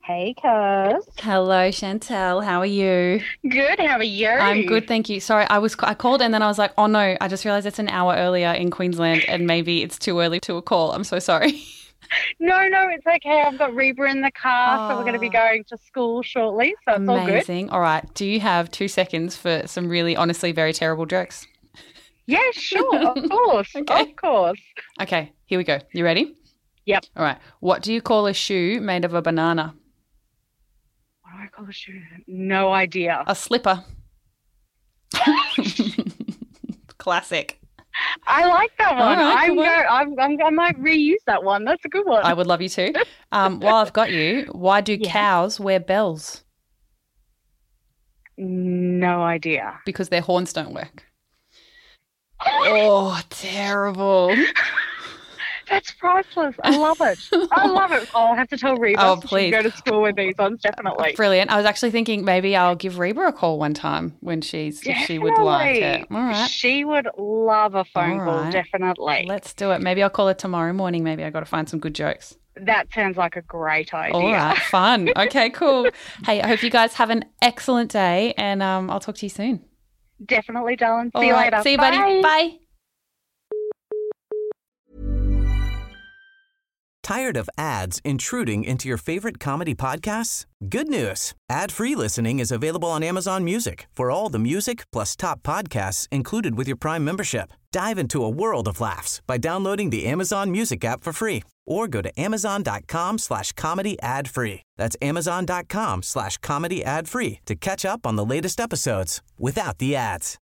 Hey, Cuz. Hello, Chantel. How are you? Good, how are I'm you? good, thank you. Sorry, I called and then I was like, oh no, I just realized it's an hour earlier in Queensland and maybe it's too early to a call. I'm so sorry. No, it's okay. I've got Reba in the car, so we're going to be Oh, going to school shortly, so it's all good. amazing. All right. Do you have 2 seconds for some really honestly very terrible jokes? Yeah, sure, of course, of Okay. course. Okay, here we go. You ready? Yep. All right. What do you call a shoe made of a banana? What do I call a shoe? No idea. A slipper. Classic. I like that All one. right, good one. I might reuse that one. That's a good I one. would love you to. While I've got you, why do Yeah. cows wear bells? No idea. Because their horns don't work. Oh, terrible. That's priceless. I love it. I love it. Oh, I'll have to tell Reba Oh, so she can please. go to school with these ones, definitely. Brilliant. I was actually thinking maybe I'll give Reba a call one time when if she would like it. Definitely. All right. She would love a All phone call, right. definitely. Let's do it. Maybe I'll call her tomorrow morning. Maybe I got to find some good jokes. That sounds like a great All idea. right. Fun. Okay, cool. Hey, I hope you guys have an excellent day and I'll talk to you soon. Definitely, darling. See All you right. later. See you, buddy. Bye. Bye. Tired of ads intruding into your favorite comedy podcasts? Good news. Ad-free listening is available on Amazon Music for all the music plus top podcasts included with your Prime membership. Dive into a world of laughs by downloading the Amazon Music app for free or go to amazon.com/comedy ad free. That's amazon.com/comedy ad free to catch up on the latest episodes without the ads.